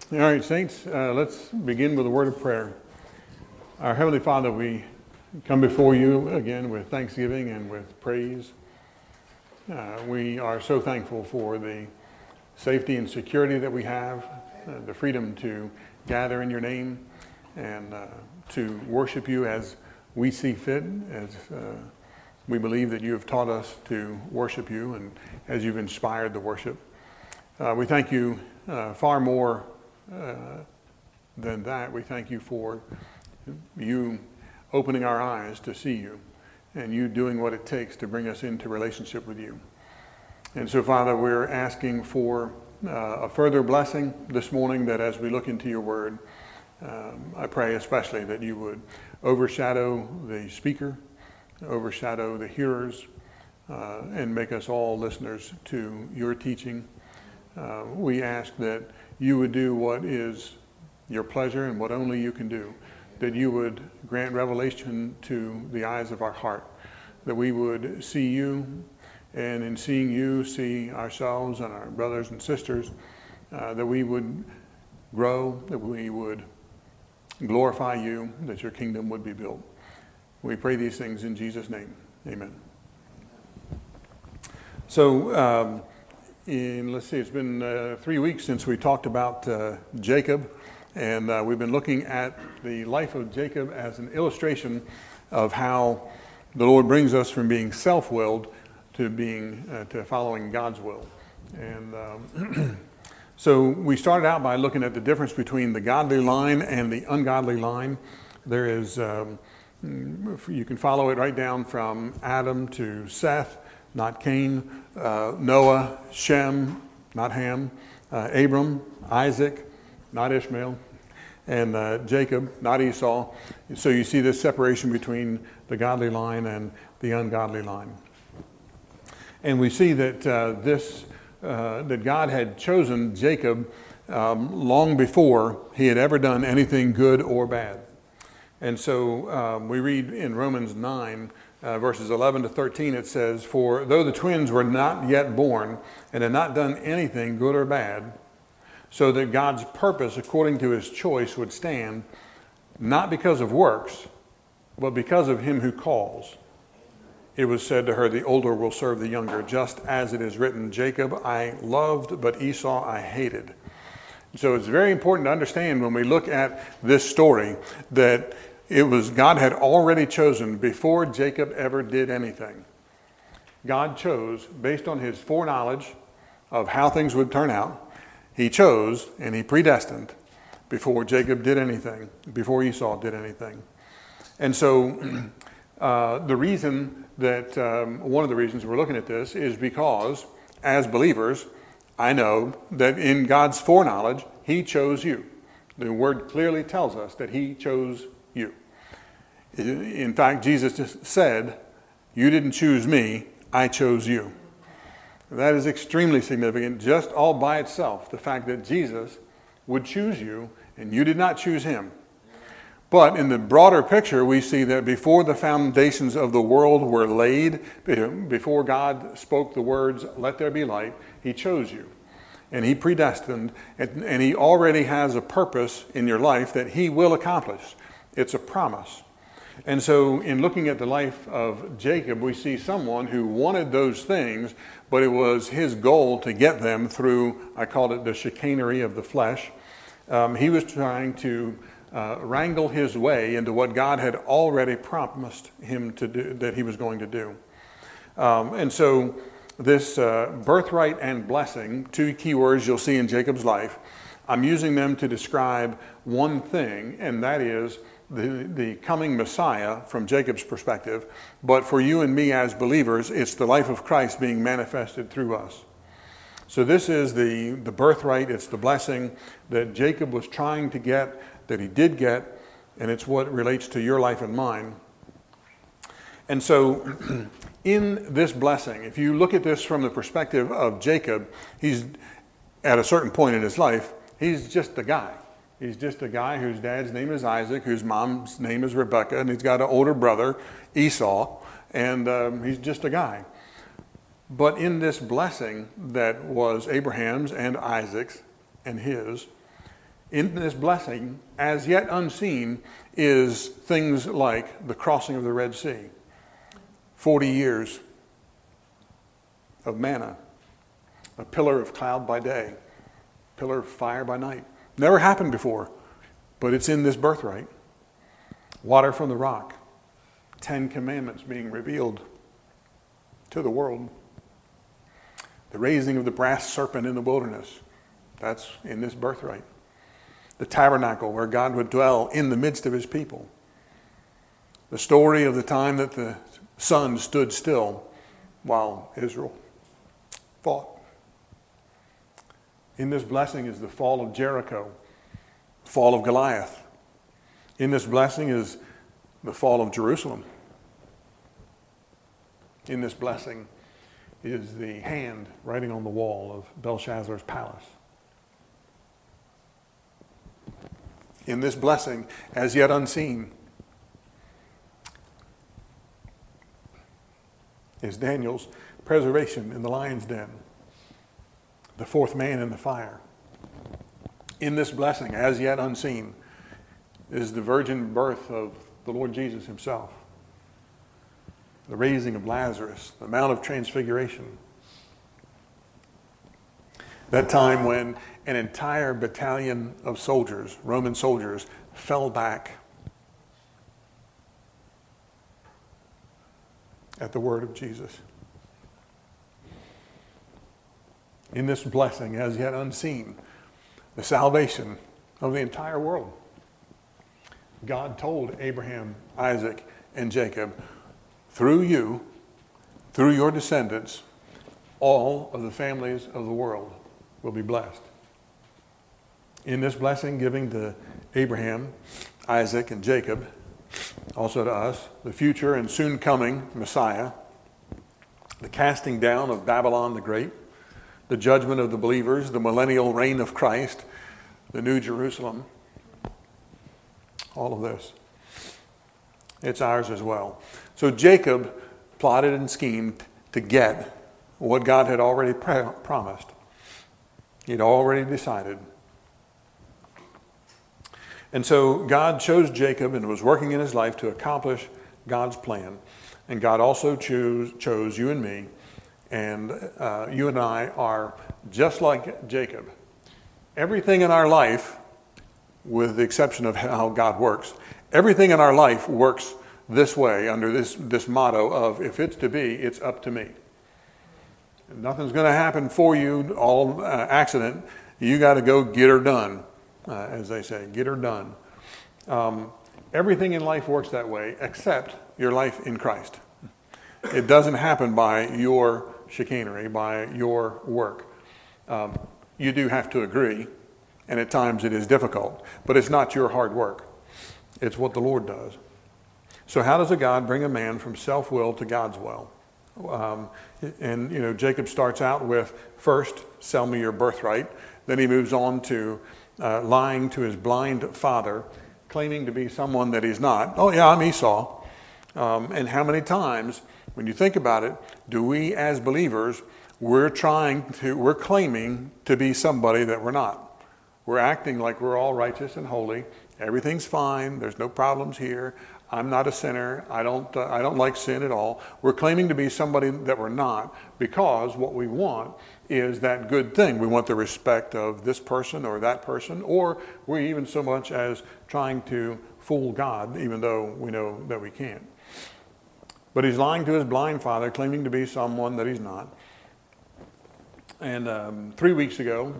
All right, saints, let's begin with a word of prayer. Our Heavenly Father, we come before you again with thanksgiving and with praise. We are so thankful for the safety and security that we have, the freedom to gather in your name and to worship you as we see fit, as we believe that you have taught us to worship you and as you've inspired the worship. We thank you far more than that. We thank you for you opening our eyes to see you and you doing what it takes to bring us into relationship with you. And so, Father, we're asking for a further blessing this morning, that as we look into your word, I pray especially that you would overshadow the speaker, overshadow the hearers, and make us all listeners to your teaching. We ask that you would do what is your pleasure and what only you can do, that you would grant revelation to the eyes of our heart, that we would see you, and in seeing you, see ourselves and our brothers and sisters, that we would grow, that we would glorify you, that your kingdom would be built. We pray these things in Jesus' name. Amen. So, it's been 3 weeks since we talked about Jacob, and we've been looking at the life of Jacob as an illustration of how the Lord brings us from being self-willed to following God's will. And so we started out by looking at the difference between the godly line and the ungodly line. There is, you can follow it right down from Adam to Seth, not Cain, Noah, Shem, not Ham, Abram, Isaac, not Ishmael, and Jacob, not Esau. So you see this separation between the godly line and the ungodly line. And we see that that God had chosen Jacob long before he had ever done anything good or bad. And so we read in Romans 9, verses 11 to 13, it says, "For though the twins were not yet born and had not done anything good or bad, so that God's purpose according to his choice would stand, not because of works, but because of him who calls, it was said to her, the older will serve the younger, just as it is written, Jacob I loved, but Esau I hated." So it's very important to understand when we look at this story that it was God had already chosen before Jacob ever did anything. God chose based on his foreknowledge of how things would turn out. He chose and he predestined before Jacob did anything, before Esau did anything. And so the reason that, one of the reasons we're looking at this is because as believers, I know that in God's foreknowledge, he chose you. The word clearly tells us that he chose you. In fact, Jesus just said, "You didn't choose me, I chose you." That is extremely significant just all by itself, the fact that Jesus would choose you and you did not choose him. But in the broader picture, we see that before the foundations of the world were laid, before God spoke the words, "Let there be light," he chose you. And he predestined, and he already has a purpose in your life that he will accomplish. It's a promise. And so in looking at the life of Jacob, we see someone who wanted those things, but it was his goal to get them through, I called it the chicanery of the flesh. He was trying to wrangle his way into what God had already promised him to do, that he was going to do. And so this birthright and blessing, two key words you'll see in Jacob's life, I'm using them to describe one thing, and that is the coming Messiah from Jacob's perspective. But for you and me as believers, it's the life of Christ being manifested through us. So this is the birthright, it's the blessing that Jacob was trying to get, that he did get, and it's what relates to your life and mine. And so in this blessing, if you look at this from the perspective of Jacob, he's at a certain point in his life, he's just a guy. He's just a guy whose dad's name is Isaac, whose mom's name is Rebekah, and he's got an older brother, Esau, and he's just a guy. But in this blessing that was Abraham's and Isaac's and his, In this blessing, as yet unseen, is things like the crossing of the Red Sea, 40 years of manna, a pillar of cloud by day, pillar of fire by night. Never happened before, but it's in this birthright. Water from the rock, 10 commandments being revealed to the world. The raising of the brass serpent in the wilderness, that's in this birthright. The tabernacle where God would dwell in the midst of his people. The story of the time that the sun stood still while Israel fought. In this blessing is the fall of Jericho, the fall of Goliath. In this blessing is the fall of Jerusalem. In this blessing is the hand writing on the wall of Belshazzar's palace. In this blessing, as yet unseen, is Daniel's preservation in the lion's den, the fourth man in the fire. In this blessing, as yet unseen, is the virgin birth of the Lord Jesus himself, the raising of Lazarus, the Mount of Transfiguration, that time when an entire battalion of soldiers, Roman soldiers, fell back at the word of Jesus. In this blessing, as yet unseen, the salvation of the entire world. God told Abraham, Isaac, and Jacob, through you, through your descendants, all of the families of the world will be blessed. In this blessing, giving to Abraham, Isaac, and Jacob, also to us, the future and soon coming Messiah, the casting down of Babylon the Great, the judgment of the believers, the millennial reign of Christ, the New Jerusalem, all of this. It's ours as well. So Jacob plotted and schemed to get what God had already promised. He'd already decided. And so God chose Jacob and was working in his life to accomplish God's plan. And God also chose you and me. And you and I are just like Jacob. Everything in our life, with the exception of how God works, everything in our life works this way, under this motto of, if it's to be, it's up to me. Nothing's going to happen for you, all accident. You got to go get her done, as they say, get her done. Everything in life works that way, except your life in Christ. It doesn't happen by your chicanery, by your work. You do have to agree, and at times it is difficult, but it's not your hard work. It's what the Lord does. So how does a God bring a man from self-will to God's will? Jacob starts out with, first, sell me your birthright. Then he moves on to lying to his blind father, claiming to be someone that he's not. Oh yeah, I'm Esau. And how many times, when you think about it, do we as believers, we're claiming to be somebody that we're not. We're acting like we're all righteous and holy. Everything's fine. There's no problems here. I'm not a sinner. I don't like sin at all. We're claiming to be somebody that we're not, because what we want is that good thing. We want the respect of this person or that person, or we're even so much as trying to fool God, even though we know that we can't. But he's lying to his blind father, claiming to be someone that he's not. And 3 weeks ago,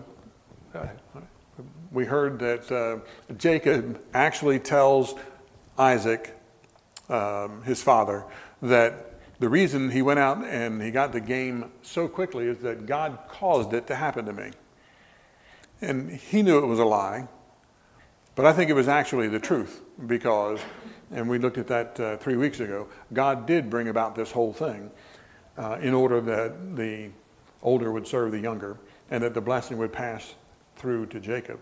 we heard that Jacob actually tells Isaac, his father, that the reason he went out and he got the game so quickly is that God caused it to happen to me. And he knew it was a lie, but I think it was actually the truth, because, and we looked at that 3 weeks ago, God did bring about this whole thing in order that the older would serve the younger, and that the blessing would pass through to Jacob.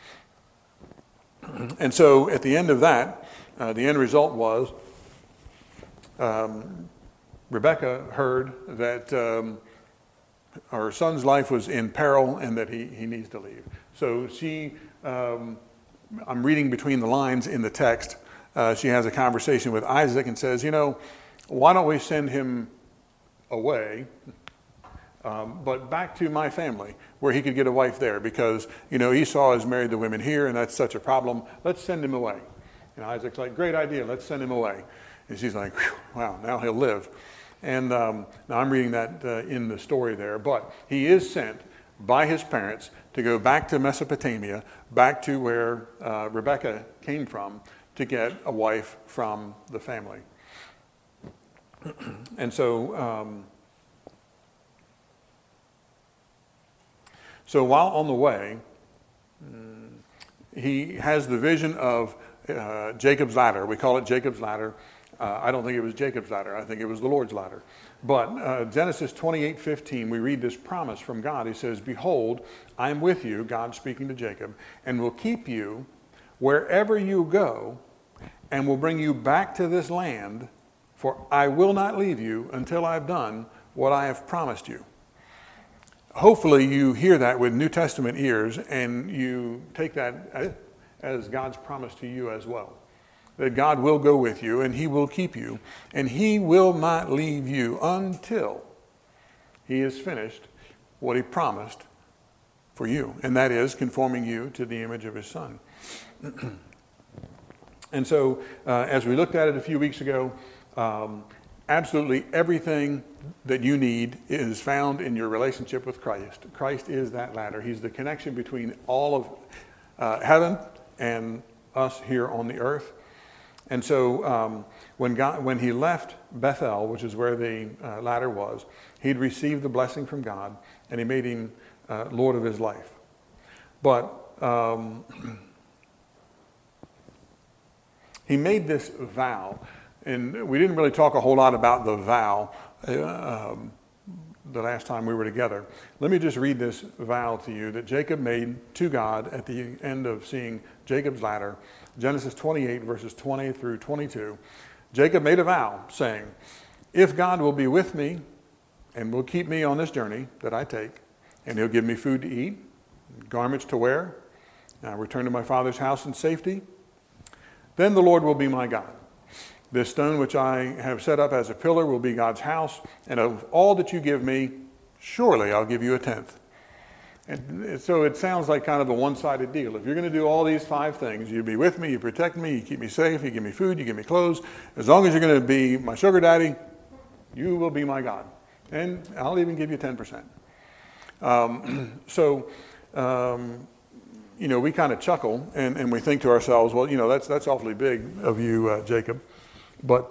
And so at the end of that, the end result was Rebekah heard that her son's life was in peril and that he needs to leave. So I'm reading between the lines in the text. She has a conversation with Isaac and says, why don't we send him away, but back to my family where he could get a wife there, because, Esau has married the women here and that's such a problem. Let's send him away. And Isaac's like, great idea. Let's send him away. And she's like, wow, now he'll live. And now I'm reading that in the story there, but he is sent by his parents to go back to Mesopotamia, back to where Rebekah came from, to get a wife from the family. And so while on the way, he has the vision of Jacob's ladder. We call it Jacob's ladder. I don't think it was Jacob's ladder. I think it was the Lord's ladder. But Genesis 28:15, we read this promise from God. He says, behold, I am with you, God speaking to Jacob, and will keep you wherever you go, and will bring you back to this land, for I will not leave you until I've done what I have promised you. Hopefully you hear that with New Testament ears, and you take that as God's promise to you as well. That God will go with you, and he will keep you, and he will not leave you until he has finished what he promised for you, and that is conforming you to the image of his son. And so, as we looked at it a few weeks ago, absolutely everything that you need is found in your relationship with Christ. Christ is that ladder. He's the connection between all of heaven and us here on the earth. And so when he left Bethel, which is where the ladder was, he'd received the blessing from God, and he made him Lord of his life. But he made this vow, and we didn't really talk a whole lot about the vow the last time we were together. Let me just read this vow to you that Jacob made to God at the end of seeing Jacob's ladder. Genesis 28, verses 20 through 22. Jacob made a vow, saying, if God will be with me and will keep me on this journey that I take, and he'll give me food to eat, garments to wear, and I return to my father's house in safety, then the Lord will be my God. This stone which I have set up as a pillar will be God's house, and of all that you give me, surely I'll give you a tenth. And so it sounds like kind of a one-sided deal. If you're going to do all these 5 things, you be with me, you protect me, you keep me safe, you give me food, you give me clothes, as long as you're going to be my sugar daddy, you will be my God. And I'll even give you 10%. We kind of chuckle and we think to ourselves, well, that's awfully big of you, Jacob. But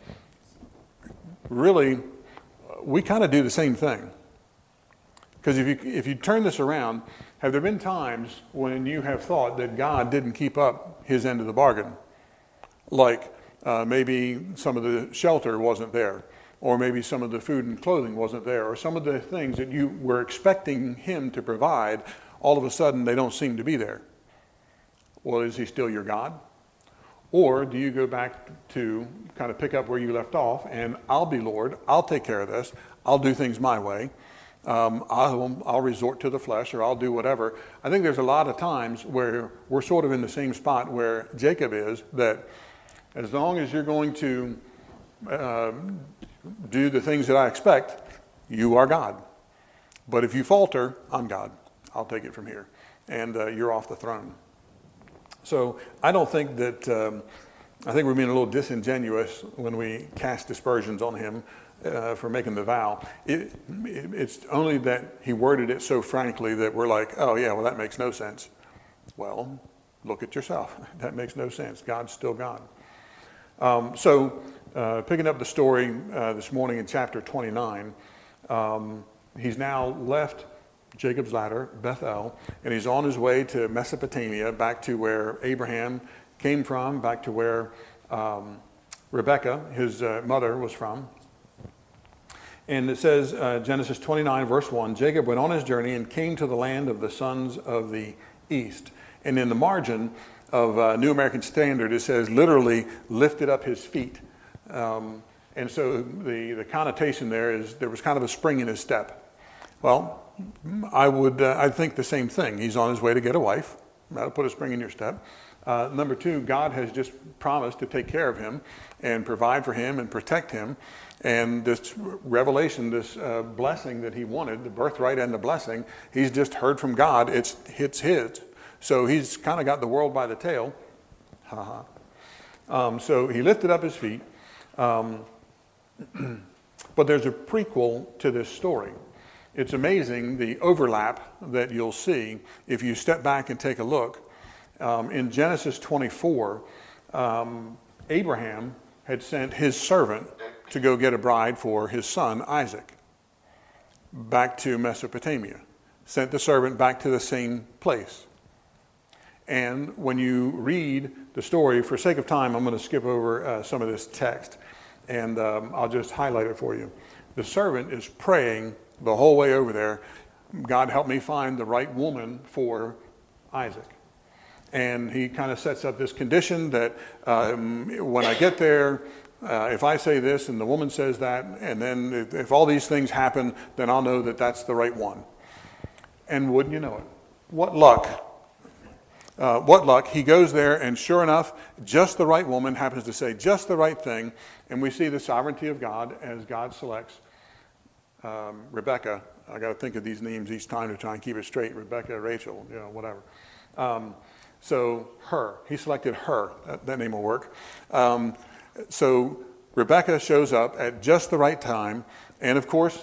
really, we kind of do the same thing. Because if you turn this around, have there been times when you have thought that God didn't keep up his end of the bargain? Like maybe some of the shelter wasn't there, or maybe some of the food and clothing wasn't there, or some of the things that you were expecting him to provide, all of a sudden they don't seem to be there. Well, is he still your God? Or do you go back to kind of pick up where you left off, and I'll be Lord, I'll take care of this, I'll do things my way, I'll resort to the flesh, or I'll do whatever. I think there's a lot of times where we're sort of in the same spot where Jacob is, that as long as you're going to do the things that I expect, you are God. But if you falter, I'm God. I'll take it from here. And you're off the throne. So I don't think that, I think we're being a little disingenuous when we cast dispersions on him for making the vow. It's only that he worded it so frankly that we're like, oh yeah, well that makes no sense. Well, look at yourself. That makes no sense. God's still God. Picking up the story this morning in chapter 29, he's now left Jacob's ladder, Bethel, and he's on his way to Mesopotamia, back to where Abraham came from, back to where Rebekah, his mother, was from. And it says, Genesis 29, verse 1, Jacob went on his journey and came to the land of the sons of the east. And in the margin of New American Standard, it says, literally lifted up his feet. And so the connotation there is there was kind of a spring in his step. Well, I think the same thing. He's on his way to get a wife. That'll put a spring in your step. Number two, God has just promised to take care of him and provide for him and protect him. And this revelation, this blessing that he wanted, the birthright and the blessing, he's just heard from God. It's his. So he's kind of got the world by the tail. So he lifted up his feet. But there's a prequel to this story. It's amazing the overlap that you'll see if you step back and take a look. In Genesis 24, Abraham had sent his servant to go get a bride for his son Isaac back to Mesopotamia. Sent the servant back to the same place. And when you read the story, for sake of time, I'm going to skip over some of this text, and I'll just highlight it for you. The servant is praying the whole way over there, God help me find the right woman for Isaac. And he kind of sets up this condition that when I get there, if I say this and the woman says that, and then if all these things happen, then I'll know that that's the right one. And wouldn't you know it? What luck. What luck. He goes there, and sure enough, just the right woman happens to say just the right thing. And we see the sovereignty of God as God selects Rebecca. I got to think of these names each time to try and keep it straight. Rebecca, Rachel, whatever. So her, he selected her. That name will work. So Rebecca shows up at just the right time, and of course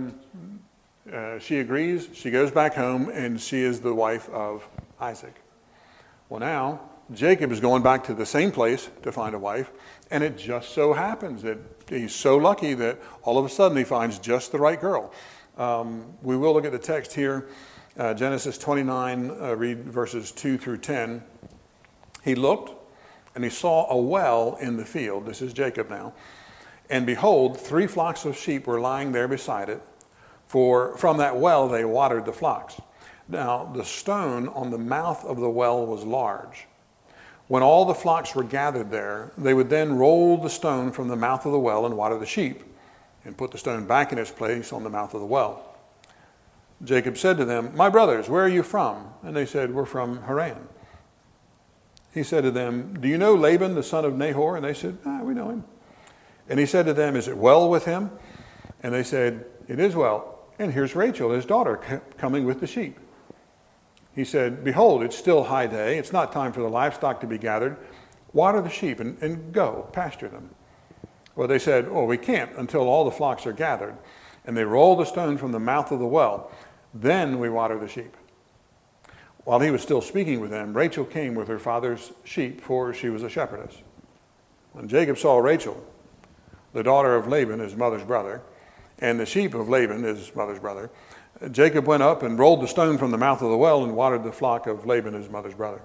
she agrees. She goes back home, and she is the wife of Isaac. Well, now Jacob is going back to the same place to find a wife, and it just so happens that he's so lucky that all of a sudden he finds just the right girl. We will look at the text here, Genesis 29, read verses 2 through 10. He looked, and he saw a well in the field. This is Jacob now. And behold, 3 flocks of sheep were lying there beside it, for from that well they watered the flocks. Now the stone on the mouth of the well was large. When all the flocks were gathered there, they would then roll the stone from the mouth of the well and water the sheep, and put the stone back in its place on the mouth of the well. Jacob said to them, "My brothers, where are you from?" And they said, "We're from Haran." He said to them, "Do you know Laban, the son of Nahor?" And they said, "We know him." And he said to them, "Is it well with him?" And they said, "It is well. And here's Rachel, his daughter, coming with the sheep." He said, "Behold, it's still high day. It's not time for the livestock to be gathered. Water the sheep and go, pasture them." Well, they said, "Oh, we can't until all the flocks are gathered." And they rolled the stone from the mouth of the well. Then we water the sheep. While he was still speaking with them, Rachel came with her father's sheep, for she was a shepherdess. When Jacob saw Rachel, the daughter of Laban, his mother's brother, and the sheep of Laban, his mother's brother, Jacob went up and rolled the stone from the mouth of the well and watered the flock of Laban, his mother's brother.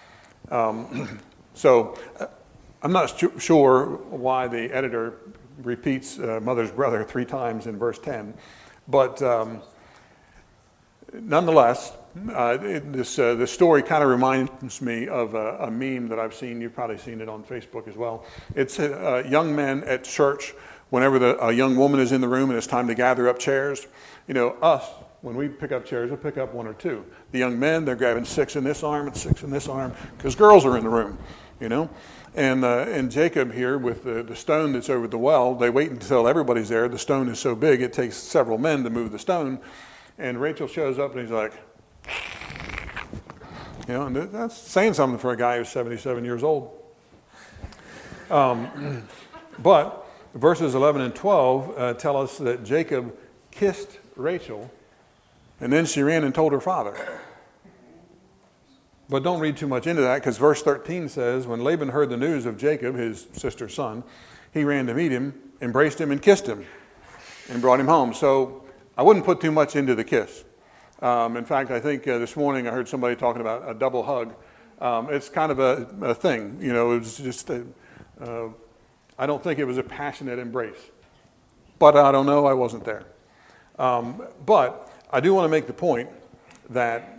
So I'm not sure why the editor repeats mother's brother 3 times in verse 10, but nonetheless, this story kind of reminds me of a meme that I've seen. You've probably seen it on Facebook as well. It's young men at church. Whenever a young woman is in the room and it's time to gather up chairs, us, when we pick up chairs, we'll pick up 1 or 2. The young men, they're grabbing 6 in this arm and 6 in this arm, because girls are in the room, And Jacob here with the stone that's over the well, they wait until everybody's there. The stone is so big, it takes several men to move the stone. And Rachel shows up and he's like, and that's saying something for a guy who's 77 years old. But verses 11 and 12 tell us that Jacob kissed Rachel, and then she ran and told her father. But don't read too much into that, because verse 13 says, when Laban heard the news of Jacob, his sister's son, he ran to meet him, embraced him, and kissed him, and brought him home. So I wouldn't put too much into the kiss. In fact, I think this morning I heard somebody talking about a double hug. It's kind of a thing. It was just, I don't think it was a passionate embrace. But I don't know, I wasn't there. But I do want to make the point that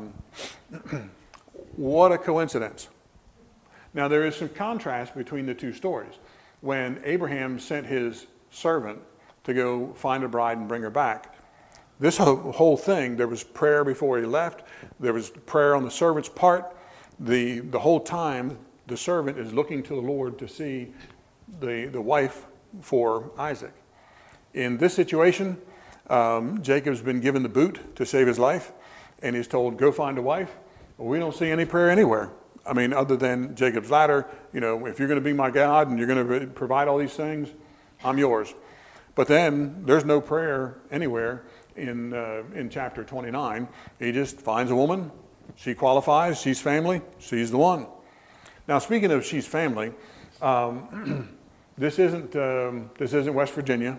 what a coincidence. Now, there is some contrast between the 2 stories. When Abraham sent his servant to go find a bride and bring her back, This whole thing, there was prayer before he left. There was prayer on the servant's part. The whole time, the servant is looking to the Lord to see the wife for Isaac. In this situation, Jacob's been given the boot to save his life, and he's told, go find a wife. Well, we don't see any prayer anywhere. I mean, other than Jacob's ladder, if you're going to be my God and you're going to provide all these things, I'm yours. But then there's no prayer anywhere in chapter 29. He just finds a woman. She qualifies. She's family. She's the one. Now, speaking of she's family, this isn't West Virginia.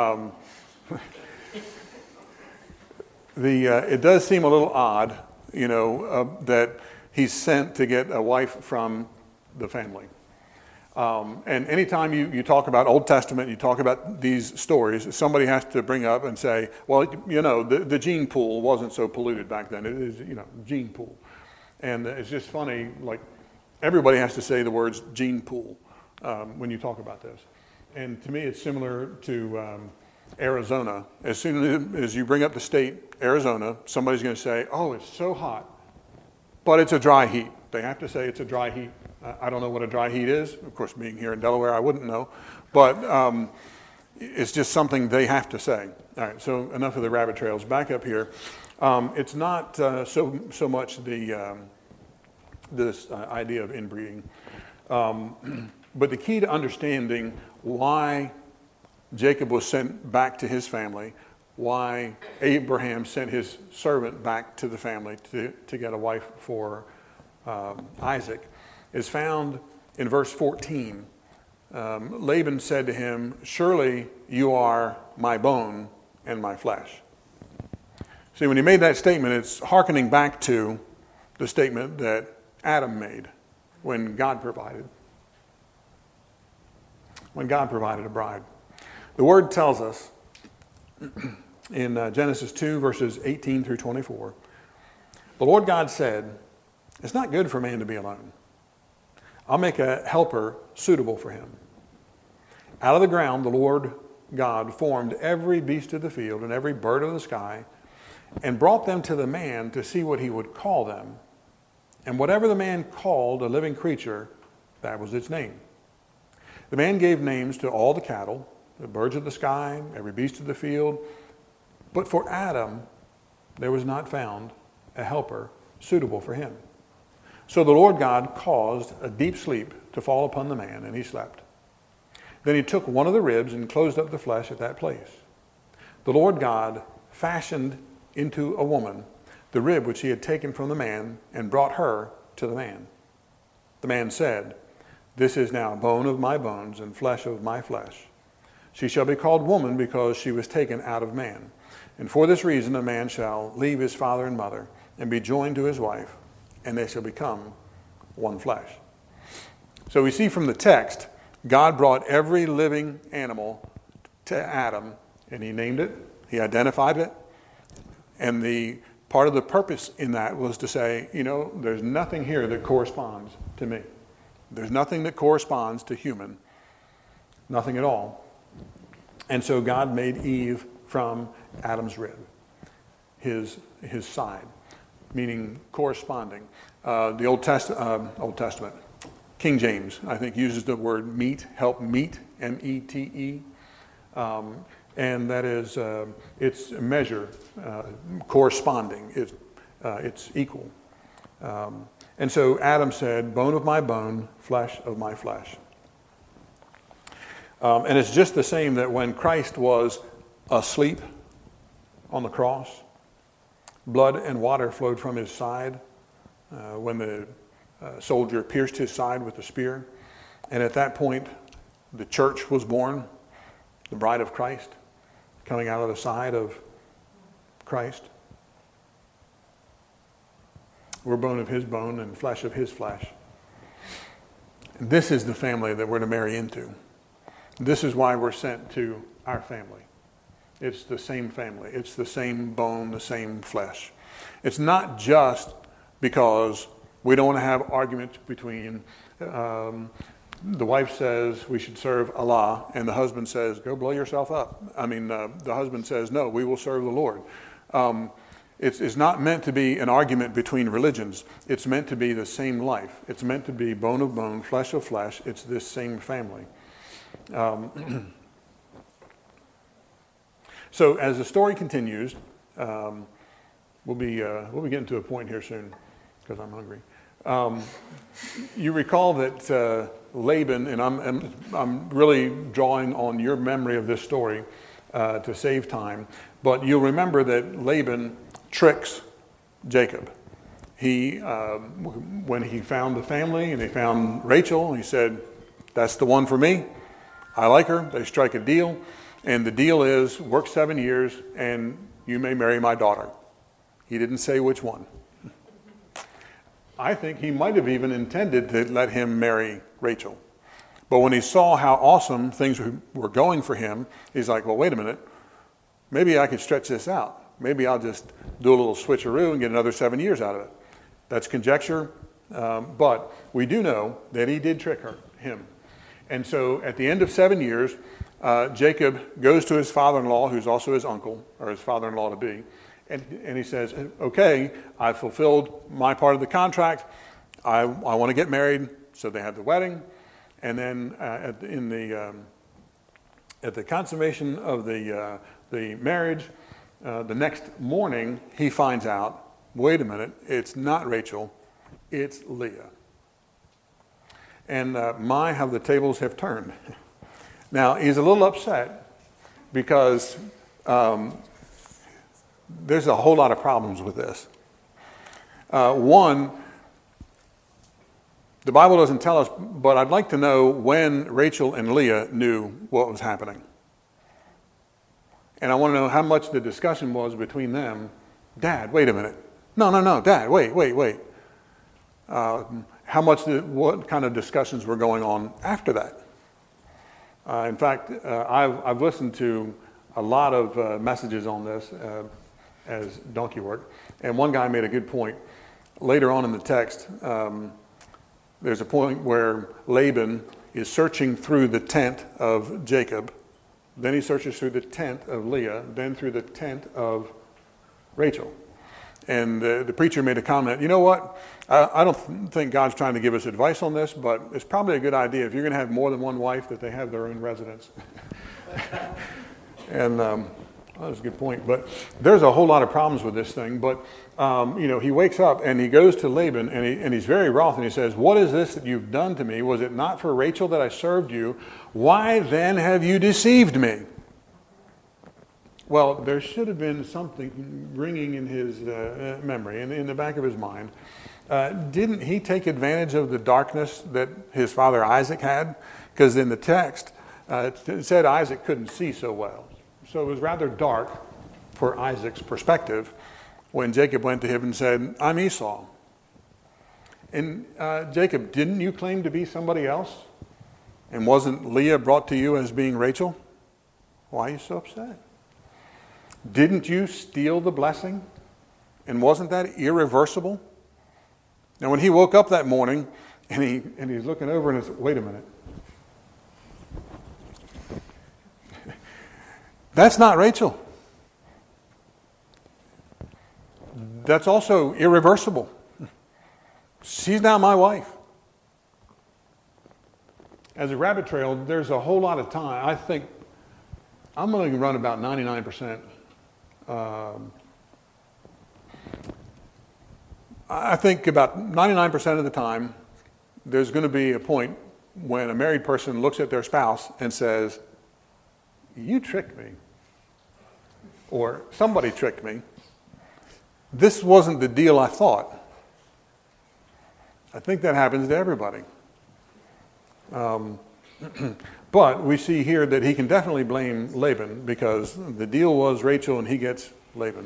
It does seem a little odd, that he's sent to get a wife from the family. And anytime you talk about Old Testament, you talk about these stories, somebody has to bring up and say, well, the gene pool wasn't so polluted back then. It is, gene pool. And it's just funny, like everybody has to say the words gene pool when you talk about this. And to me, it's similar to Arizona. As soon as you bring up the state, Arizona, somebody's going to say, oh, it's so hot, but it's a dry heat. They have to say it's a dry heat. I don't know what a dry heat is. Of course, being here in Delaware, I wouldn't know. But it's just something they have to say. All right, so enough of the rabbit trails. Back up here. It's not so much this idea of inbreeding. But the key to understanding why Jacob was sent back to his family, why Abraham sent his servant back to the family to get a wife for Isaac, is found in verse 14. Laban said to him, surely you are my bone and my flesh. See, when he made that statement, it's hearkening back to the statement that Adam made when God provided a bride. The word tells us in Genesis 2, verses 18 through 24, the Lord God said, it's not good for man to be alone. I'll make a helper suitable for him. Out of the ground, the Lord God formed every beast of the field and every bird of the sky and brought them to the man to see what he would call them. And whatever the man called a living creature, that was its name. The man gave names to all the cattle, the birds of the sky, every beast of the field. But for Adam, there was not found a helper suitable for him. So the Lord God caused a deep sleep to fall upon the man, and he slept. Then he took one of the ribs and closed up the flesh at that place. The Lord God fashioned into a woman the rib which he had taken from the man and brought her to the man. The man said, this is now bone of my bones and flesh of my flesh. She shall be called woman because she was taken out of man. And for this reason a man shall leave his father and mother and be joined to his wife, and they shall become one flesh. So we see from the text, God brought every living animal to Adam, and he named it, he identified it, and the part of the purpose in that was to say, there's nothing here that corresponds to me. There's nothing that corresponds to human, nothing at all. And so God made Eve from Adam's rib, his side, meaning corresponding. The Old Testament, King James, I think, uses the word meet, help meet, M-E-T-E. And that is, it's a measure, corresponding. It's equal. And so Adam said, bone of my bone, flesh of my flesh. And it's just the same that when Christ was asleep on the cross, blood and water flowed from his side when the soldier pierced his side with a spear. And at that point, the church was born, the bride of Christ, coming out of the side of Christ. We're bone of his bone and flesh of his flesh. And this is the family that we're to marry into. This is why we're sent to our family. It's the same family. It's the same bone, the same flesh. It's not just because we don't want to have arguments between the wife says we should serve Allah, and the husband says, go blow yourself up. The husband says, no, we will serve the Lord. It's not meant to be an argument between religions. It's meant to be the same life. It's meant to be bone of bone, flesh of flesh. It's this same family. So as the story continues, we'll be getting to a point here soon because I'm hungry. You recall that Laban, and I'm really drawing on your memory of this story to save time, but you'll remember that Laban tricks Jacob. When he found the family and he found Rachel, he said, that's the one for me. I like her. They strike a deal, and the deal is work 7 years and you may marry my daughter. He didn't say which one. I think he might have even intended to let him marry Rachel. But when he saw how awesome things were going for him, he's like, well, wait a minute. Maybe I could stretch this out. Maybe I'll just do a little switcheroo and get another 7 years out of it. That's conjecture, but we do know that he did trick him. And so at the end of 7 years, Jacob goes to his father-in-law, who's also his uncle, or his father-in-law to be, and he says, okay, I've fulfilled my part of the contract. I want to get married. So they have the wedding. And then at the consummation of the marriage, the next morning, he finds out, wait a minute, it's not Rachel, it's Leah. And how the tables have turned. Now, he's a little upset because there's a whole lot of problems with this. One, the Bible doesn't tell us, but I'd like to know when Rachel and Leah knew what was happening. And I want to know how much the discussion was between them. Dad, wait a minute. No, Dad, wait. what kind of discussions were going on after that? In fact, I've listened to a lot of messages on this as donkey work, and one guy made a good point. Later on in the text, there's a point where Laban is searching through the tent of Jacob, then he searches through the tent of Leah, then through the tent of Rachel. And the preacher made a comment, you know what, I don't think God's trying to give us advice on this, but it's probably a good idea if you're going to have more than one wife that they have their own residence. And that was a good point. But there's a whole lot of problems with this thing. But, he wakes up and he goes to Laban and he's very wroth and he says, what is this that you've done to me? Was it not for Rachel that I served you? Why then have you deceived me? Well, there should have been something ringing in his memory, in the back of his mind. Didn't he take advantage of the darkness that his father Isaac had? Because in the text, it said Isaac couldn't see so well. So it was rather dark for Isaac's perspective when Jacob went to him and said, I'm Esau. And Jacob, didn't you claim to be somebody else? And wasn't Leah brought to you as being Rachel? Why are you so upset? Didn't you steal the blessing? And wasn't that irreversible? Now when he woke up that morning and he's looking over and says, wait a minute. That's not Rachel. That's also irreversible. She's now my wife. As a rabbit trail, there's a whole lot of time. I think I'm going to run about 99%. I think about 99% of the time, there's going to be a point when a married person looks at their spouse and says, you tricked me. Or somebody tricked me. This wasn't the deal I thought. I think that happens to everybody. But we see here that he can definitely blame Laban because the deal was Rachel and he gets Laban.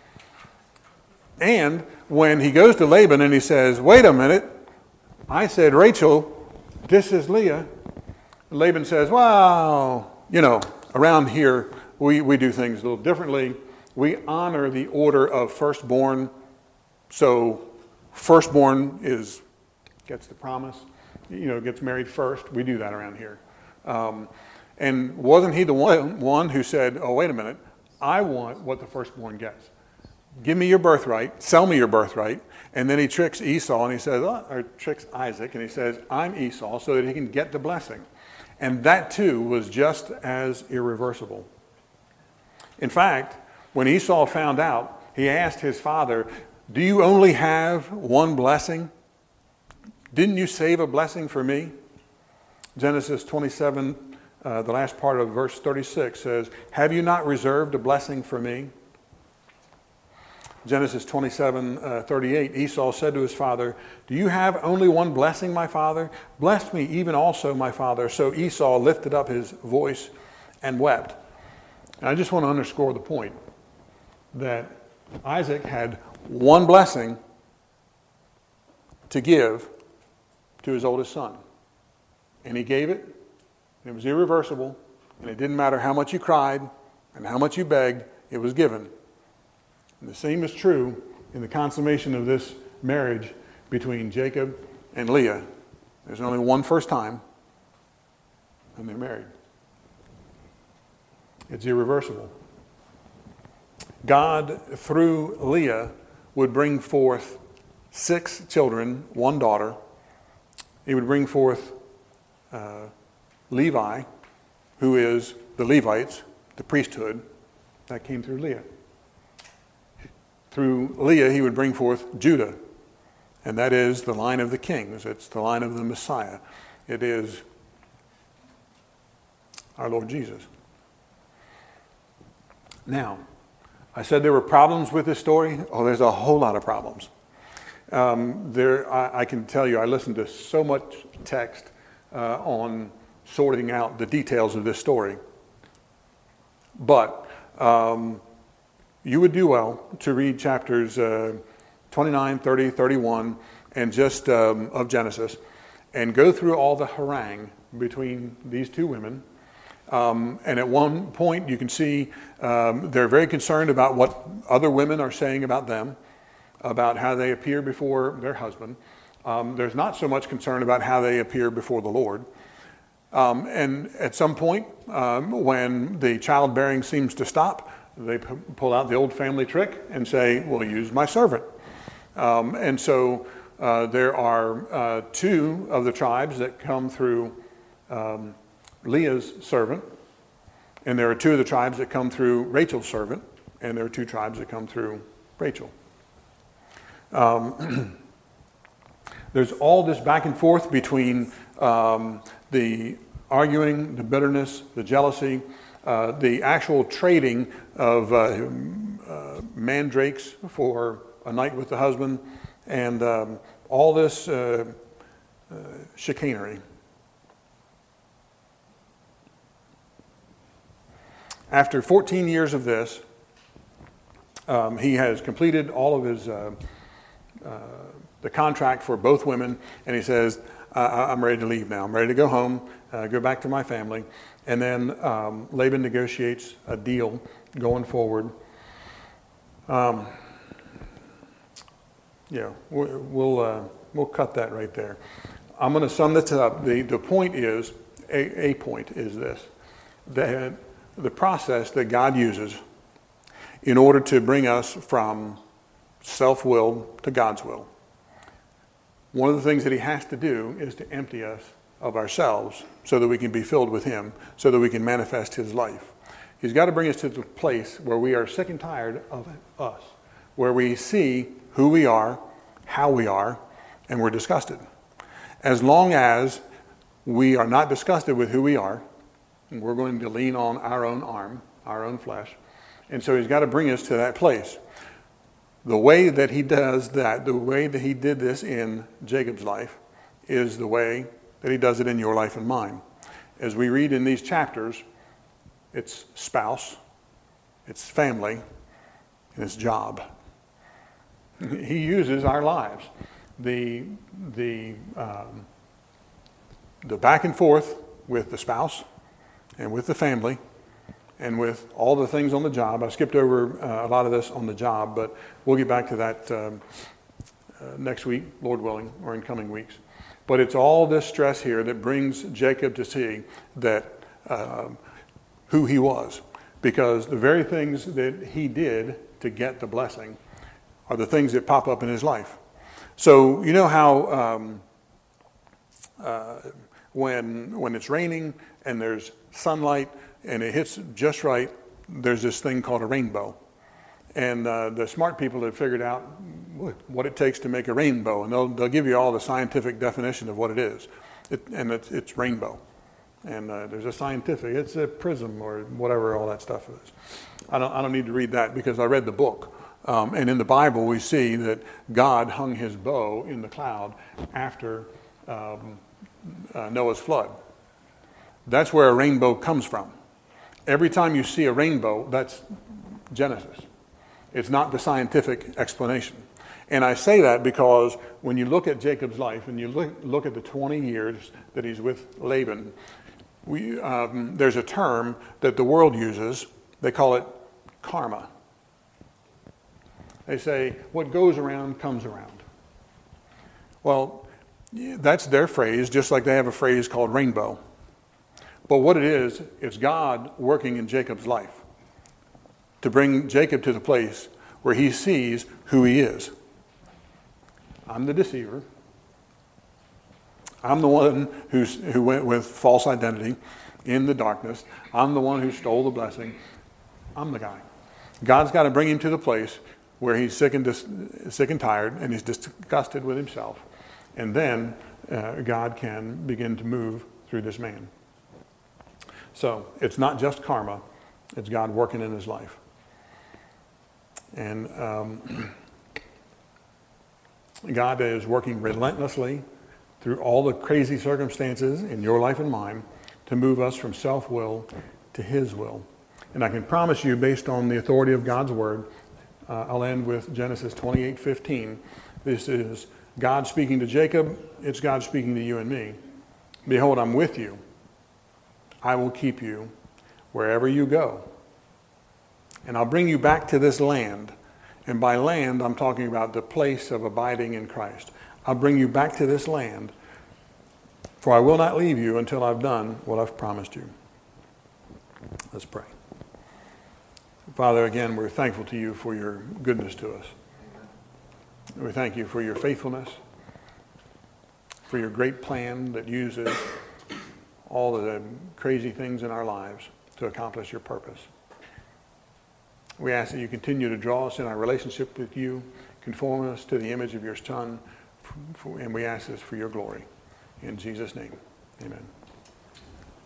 And when he goes to Laban and he says, wait a minute, I said Rachel, this is Leah. Laban says, well, around here we do things a little differently. We honor the order of firstborn. So firstborn gets the promise. gets married first. We do that around here. And wasn't he the one who said, oh, wait a minute, I want what the firstborn gets. Give me your birthright, sell me your birthright. And then he tricks Esau and he says, or tricks Isaac, and he says, I'm Esau, so that he can get the blessing. And that too was just as irreversible. In fact, when Esau found out, he asked his father, do you only have one blessing? Didn't you save a blessing for me? Genesis 27, the last part of verse 36 says, have you not reserved a blessing for me? Genesis 27:38, Esau said to his father, do you have only one blessing, my father? Bless me even also, my father. So Esau lifted up his voice and wept. And I just want to underscore the point that Isaac had one blessing to give to his oldest son. And he gave it, and it was irreversible, and it didn't matter how much you cried and how much you begged, it was given. And the same is true in the consummation of this marriage between Jacob and Leah. There's only one first time, and they're married. It's irreversible. God, through Leah, would bring forth 6 children, 1 daughter. He would bring forth Levi, who is the Levites, the priesthood, that came through Leah. Through Leah, he would bring forth Judah, and that is the line of the kings. It's the line of the Messiah. It is our Lord Jesus. Now, I said there were problems with this story. Oh, there's a whole lot of problems. I can tell you, I listened to so much text on sorting out the details of this story. But you would do well to read chapters 29, 30, 31, and just of Genesis, and go through all the harangue between these two women. And at one point you can see they're very concerned about what other women are saying about them, about how they appear before their husband. There's not so much concern about how they appear before the Lord. And at some point, when the childbearing seems to stop, they pull out the old family trick and say, well, use my servant. And so there are 2 of the tribes that come through Leah's servant, and there are 2 of the tribes that come through Rachel's servant, and there are 2 tribes that come through Rachel. There's all this back and forth between the arguing, the bitterness, the jealousy, the actual trading of mandrakes for a night with the husband, and all this chicanery. After 14 years of this, he has completed all of his the contract for both women, and he says, I'm ready to leave now. I'm ready to go home, go back to my family. And then Laban negotiates a deal going forward. We'll cut that right there. I'm going to sum this up. The point is, a point is this, that the process that God uses in order to bring us from self-will to God's will. One of the things that he has to do is to empty us of ourselves so that we can be filled with him, so that we can manifest his life. He's got to bring us to the place where we are sick and tired of us, where we see who we are, how we are, and we're disgusted. As long as we are not disgusted with who we are, we're going to lean on our own arm, our own flesh. And so he's got to bring us to that place. The way that he does that, the way that he did this in Jacob's life, is the way that he does it in your life and mine. As we read in these chapters, it's spouse, it's family, and it's job. He uses our lives. The back and forth with the spouse and with the family and with all the things on the job. I skipped over a lot of this on the job, but we'll get back to that next week, Lord willing, or in coming weeks. But it's all this stress here that brings Jacob to see that who he was. Because the very things that he did to get the blessing are the things that pop up in his life. So you know how when it's raining and there's sunlight and it hits just right, there's this thing called a rainbow. And the smart people have figured out what it takes to make a rainbow, and they'll give you all the scientific definition of what it is. It's rainbow. And there's a scientific, it's a prism or whatever all that stuff is. I don't need to read that because I read the book. And in the Bible we see that God hung his bow in the cloud after Noah's flood. That's where a rainbow comes from. Every time you see a rainbow, that's Genesis. It's not the scientific explanation. And I say that because when you look at Jacob's life and you look at the 20 years that he's with Laban, there's a term that the world uses. They call it karma. They say, what goes around comes around. Well, that's their phrase, just like they have a phrase called rainbow. But what it is, it's God working in Jacob's life to bring Jacob to the place where he sees who he is. I'm the deceiver. I'm the one who went with false identity in the darkness. I'm the one who stole the blessing. I'm the guy. God's got to bring him to the place where he's sick and tired and he's disgusted with himself. And then God can begin to move through this man. So it's not just karma. It's God working in his life. And God is working relentlessly through all the crazy circumstances in your life and mine to move us from self-will to his will. And I can promise you, based on the authority of God's word, I'll end with Genesis 28:15. This is God speaking to Jacob. It's God speaking to you and me. Behold, I'm with you. I will keep you wherever you go. And I'll bring you back to this land. And by land, I'm talking about the place of abiding in Christ. I'll bring you back to this land, for I will not leave you until I've done what I've promised you. Let's pray. Father, again, we're thankful to you for your goodness to us. We thank you for your faithfulness, for your great plan that uses all of the crazy things in our lives to accomplish your purpose. We ask that you continue to draw us in our relationship with you, conform us to the image of your Son, and we ask this for your glory. In Jesus' name, amen.